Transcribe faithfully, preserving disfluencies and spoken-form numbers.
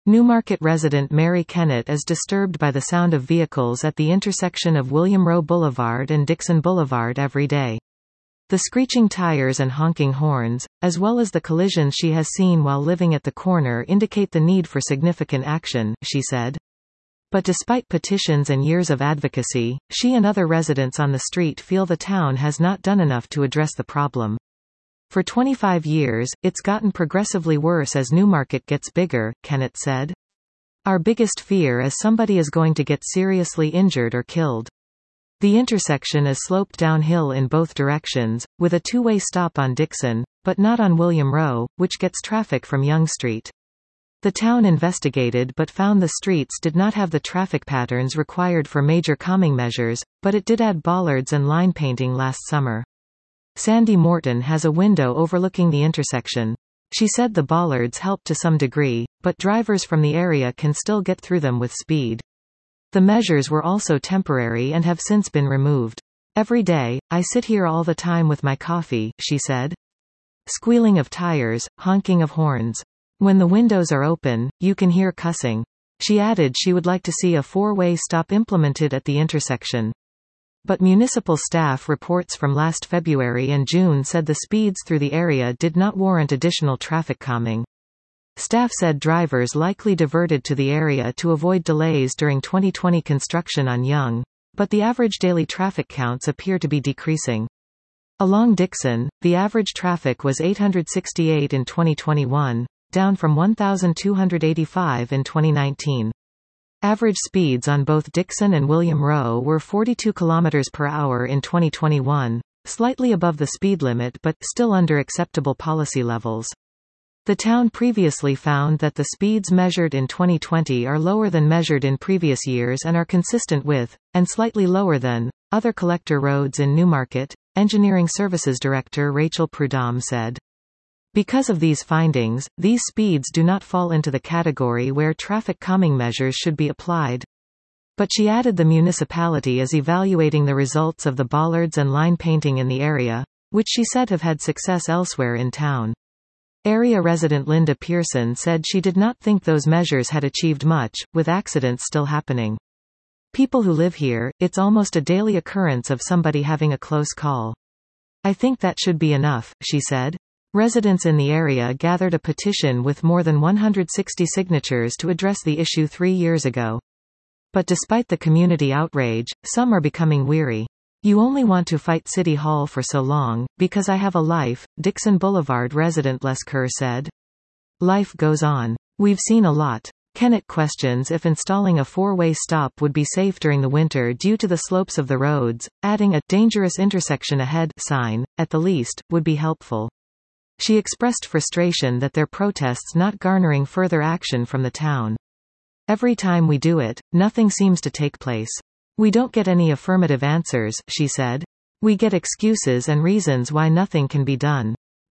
Newmarket resident Mary Kennett is disturbed by the sound of vehicles at the intersection of William Rowe Boulevard and Dixon Boulevard every day. The screeching tires and honking horns, as well as the collisions she has seen while living at the corner, indicate the need for significant action, she said. But despite petitions and years of advocacy, she and other residents on the street feel the town has not done enough to address the problem. For twenty-five years, it's gotten progressively worse as Newmarket gets bigger, Kennett said. Our biggest fear is somebody is going to get seriously injured or killed. The intersection is sloped downhill in both directions, with a two-way stop on Dixon, but not on William Rowe, which gets traffic from Yonge Street. The town investigated but found the streets did not have the traffic patterns required for major calming measures, but it did add bollards and line painting last summer. Sandy Morton has a window overlooking the intersection. She said the bollards help to some degree, but drivers from the area can still get through them with speed. The measures were also temporary and have since been removed. Every day, I sit here all the time with my coffee, she said. Squealing of tires, honking of horns. When the windows are open, you can hear cussing. She added she would like to see a four-way stop implemented at the intersection. But municipal staff reports from last February and June said the speeds through the area did not warrant additional traffic calming. Staff said drivers likely diverted to the area to avoid delays during twenty twenty construction on Yonge, but the average daily traffic counts appear to be decreasing. Along Dixon, the average traffic was eight hundred sixty-eight in twenty twenty-one, down from one thousand two hundred eighty-five in twenty nineteen. Average speeds on both Dixon and William Rowe were forty-two kilometers per hour in twenty twenty-one, slightly above the speed limit but still under acceptable policy levels. The town previously found that the speeds measured in twenty twenty are lower than measured in previous years and are consistent with, and slightly lower than, other collector roads in Newmarket, Engineering Services Director Rachel Prudhomme said. Because of these findings, these speeds do not fall into the category where traffic calming measures should be applied. But she added the municipality is evaluating the results of the bollards and line painting in the area, which she said have had success elsewhere in town. Area resident Linda Pearson said she did not think those measures had achieved much, with accidents still happening. People who live here, it's almost a daily occurrence of somebody having a close call. I think that should be enough, she said. Residents in the area gathered a petition with more than one hundred sixty signatures to address the issue three years ago. But despite the community outrage, some are becoming weary. You only want to fight City Hall for so long, because I have a life, Dixon Boulevard resident Les Kerr said. Life goes on. We've seen a lot. Kennett questions if installing a four-way stop would be safe during the winter due to the slopes of the roads, adding a dangerous intersection ahead sign, at the least, would be helpful. She expressed frustration that their protests not garnering further action from the town. Every time we do it, nothing seems to take place. We don't get any affirmative answers, she said. We get excuses and reasons why nothing can be done.